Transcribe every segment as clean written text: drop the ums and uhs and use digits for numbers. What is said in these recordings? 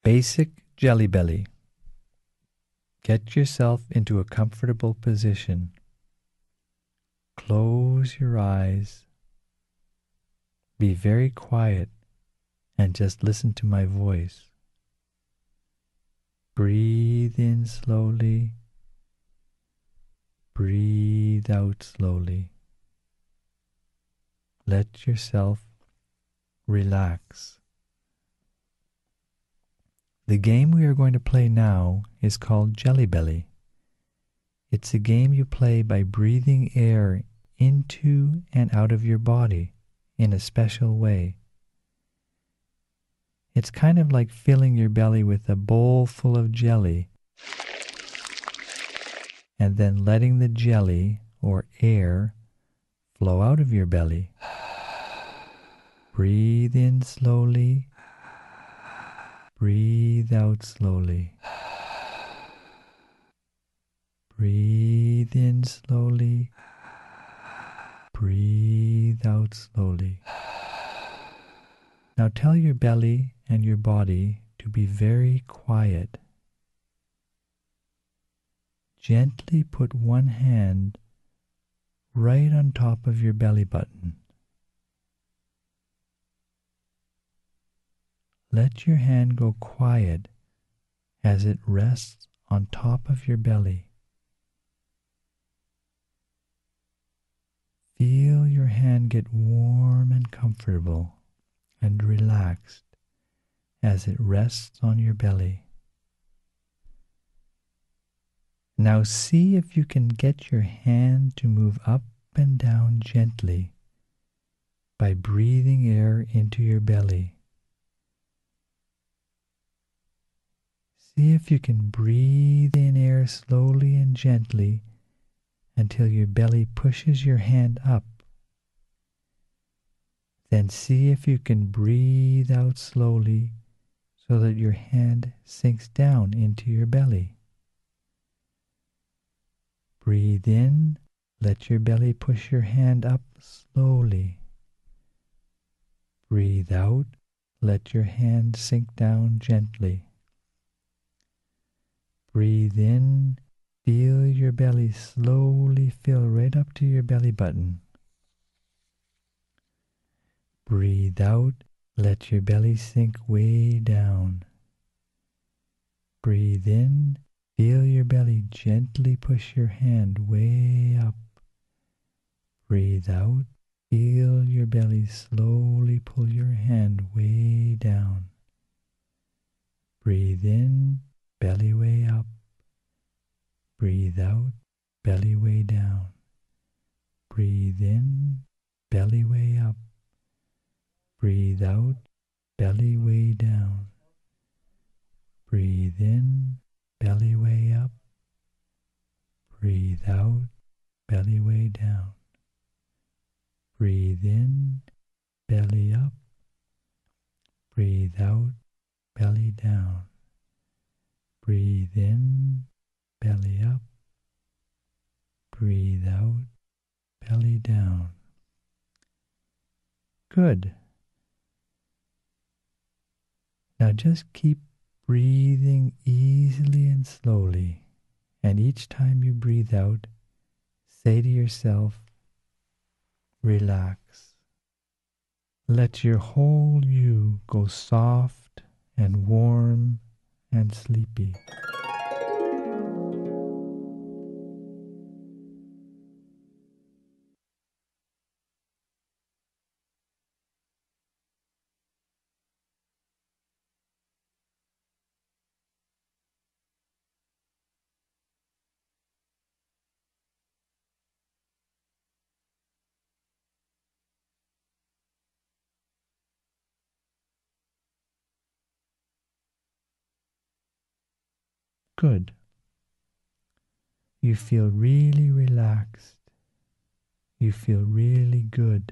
Basic Jelly Belly. Get yourself into a comfortable position. Close your eyes. Be very quiet and just listen to my voice. Breathe in slowly. Breathe out slowly. Let yourself relax. The game we are going to play now is called Jelly Belly. It's a game you play by breathing air into and out of your body in a special way. It's kind of like filling your belly with a bowl full of jelly and then letting the jelly or air flow out of your belly. Breathe in slowly. Breathe out slowly. Breathe in slowly. Breathe out slowly. Now tell your belly and your body to be very quiet. Gently put one hand right on top of your belly button. Let your hand go quiet as it rests on top of your belly. Feel your hand get warm and comfortable and relaxed as it rests on your belly. Now see if you can get your hand to move up and down gently by breathing air into your belly. See if you can breathe in air slowly and gently until your belly pushes your hand up. Then see if you can breathe out slowly so that your hand sinks down into your belly. Breathe in, let your belly push your hand up slowly. Breathe out, let your hand sink down gently. Breathe in, feel your belly slowly fill right up to your belly button. Breathe out, let your belly sink way down. Breathe in, feel your belly gently push your hand way up. Breathe out, feel your belly slowly pull your hand way down. Breathe in, belly way up. Breathe out, belly way down. Breathe in, belly way up. Breathe out, belly way down. Breathe in, belly way up. Breathe out, belly way down. Breathe in, belly up. Breathe out, belly down. Breathe in, belly up. Breathe out, belly down. Good. Now just keep breathing easily and slowly, and each time you breathe out, say to yourself, relax. Let your whole you go soft and warm and sleepy. Good. You feel really relaxed. You feel really good.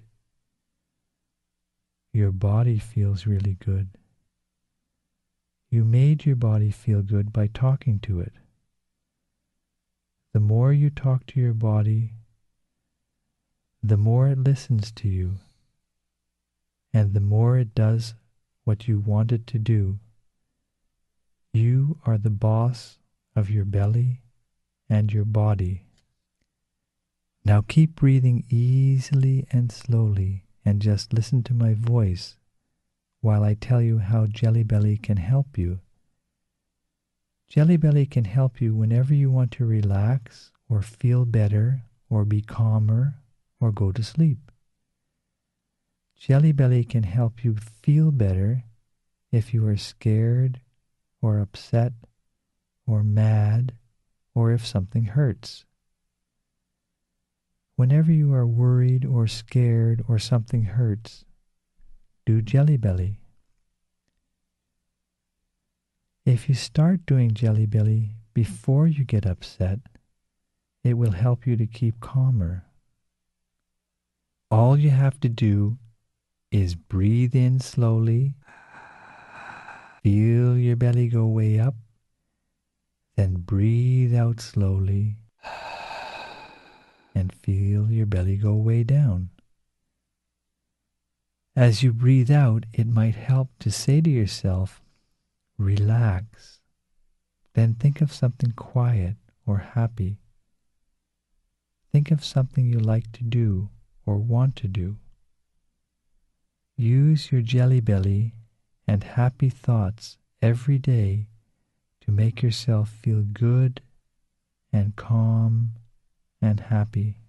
Your body feels really good. You made your body feel good by talking to it. The more you talk to your body, the more it listens to you, and the more it does what you want it to do, You are the boss of your belly and your body. Now keep breathing easily and slowly and just listen to my voice while I tell you how Jelly Belly can help you. Jelly Belly can help you whenever you want to relax or feel better or be calmer or go to sleep. Jelly Belly can help you feel better if you are scared or upset or mad or if something hurts. Whenever you are worried or scared or something hurts, do Jelly Belly. If you start doing Jelly Belly before you get upset, it will help you to keep calmer. All you have to do is breathe in slowly, feel your belly go way up, then breathe out slowly and feel your belly go way down. As you breathe out, it might help to say to yourself, relax. Then think of something quiet or happy. Think of something you like to do or want to do. Use your Jelly Belly and happy thoughts every day to make yourself feel good and calm and happy.